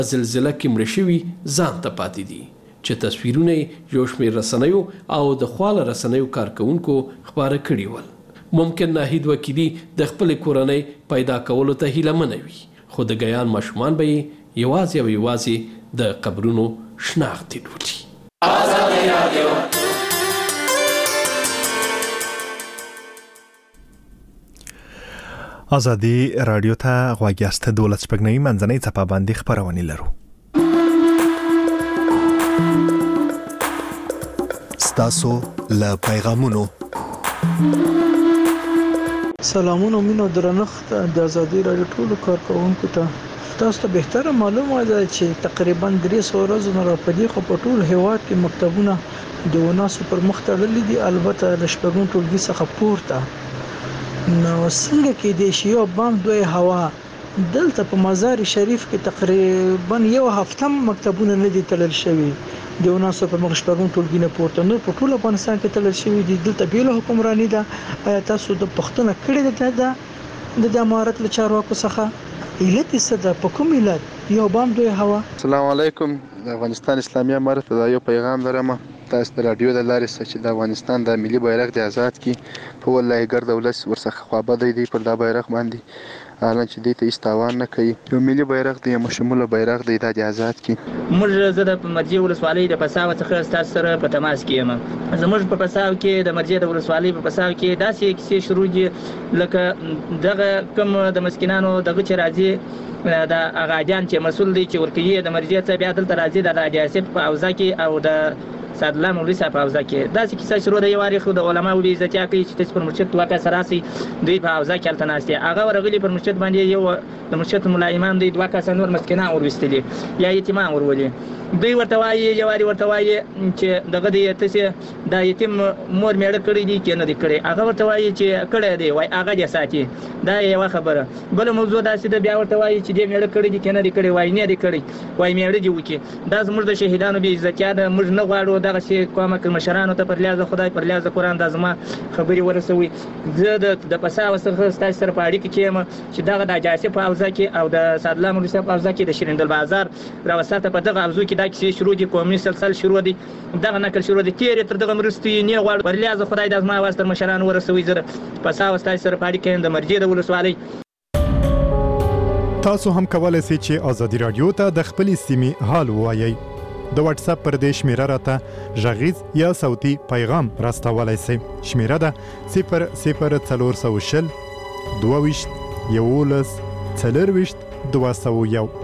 زلزله کې مړه شوي ځان ته پاتې دي چې تصویرونه یو شمېر رسنیو او د خواله رسنیو کارکونکو خپاره کړي ول. ممکن ناهید وکیلي د خپل کورنۍ پیدا کولو ته هیله وي، خو د ګیان ماشومان به یوازې د قبرونو شناخت لولي. ازادي رادیو ته غوږ یاست. 12 شپږنۍ منځنۍ څپه باندې خپرونې لرو. ستاسو له پیغامونو سلامونه مینو درنښت د ازادي رادیو ټولو کارکونکو ته. تاسو ته بهتره معلومه ده چې تقریبا 300 ورځې نه راپدې خو په ټول هیواد کې مکتبونه د وناسو پر مخ تړلي دي، البته د شپږم ټولګي څخه پورته. نو څنګه کې د شیو بام دوی هوا دلته په مزار شریف کې تقریبا یو هفته مکتبونه نه دي تړل شوي د وناسو په مخ شپږم ټولګي نه پورته، نو په ټول افغانستان کې تړل شوي دي. دلته بیل حکمرانی ده. آیا تاسو د پښتنه کړی ده د امارت له چارواکو څخه علت څه ده؟ په کوم علت یو بام دوی هوا؟ السلام علیکم. د افغانستان اسلامي امارت ته یو پیغام لرم. تاسو د رادیو د لارې چې د افغانستان د ملي بیرغ د آزاد کی په ولای ګرد ولس ورڅخه خوابه دی پر دا بیرغ باندې حالان چې دې ته استوان نه کوي. یو ملي بیرغ دی، مشموله بیرغ دی د آزاد کی. موږ زه د مرجې ولسوالۍ د پساو څخه تاسو سره په تماس کې یم. زموږ په پساو کې د مرجې د ولسوالۍ په پساو کې داسې کیسې شروع دي لکه دغه کوم د مسکینانو دغه چې راځي د اغاجان چې مسول دی چې ورکوي د مرجې څخه بیا دلته راځي د راډیاسیت په اوزا کې او د سعد الله مولوي صاحب په اوزا کې داسې کیسه شروع ده. یو وارې خو د علماو بې عزتیا کوي چې تاسو پر مرشد واقع سره راسئ، دوی په اوزا کې هلته ناست دي. هغه ورغلي پر مرشد باندې یو د مرشد ملا امام دی 2 کسه نور مسکینان وروستلي یا یتیمان ورولي. دوی ورته وایي یو وارې ورته وایي چې دغه دی تاسې د یتیم مور میړه کړی دي که نه دی کړی. هغه ورته وایي چې کړی دی، وایي هغه دې ساتي. دا یوه خبره. بله موضوع داسې ده، بیا ورته وایي چې دې میړه کړی دي که نه دی کړی، وایي نه دی کړی، وایي میړه دې وکړي. دا زموږ د شهیدانو بې عزتیا ده. موږ نه غواړو دغسې قومه مشرانو ته پر لیاز خدای پر لیاز قرآن دا زما خبرې ورسوي. زه د پساوه څخه ستاسو سره په اړیکه کې یم چې دغه د جاسې په اوزا کې او د سعد الله مولوي صاحب په اوزا کې د شیرین دل بازار راوساته په دغه اوزو کې دا کیسې شروع دي، قومي سلسل شروع دي، دغه نقل شروع دي. تېرې تر دغه مرستې نه غواړو پر لیاز خدای دا زما اواز تر مشرانو ورسوي. زه پساوه ستاسو سره په اړیکه یم د مرجې د ولسوالۍ. تاسو هم کولای شئ چې ازادي رادیو ته د خپلې سیمې حال ووایئ. د واتس اپ پر دې شمیره راته غږیز یا صوتي پیغام راستولای شئ. شمیره ده 00420 22 11 24 201.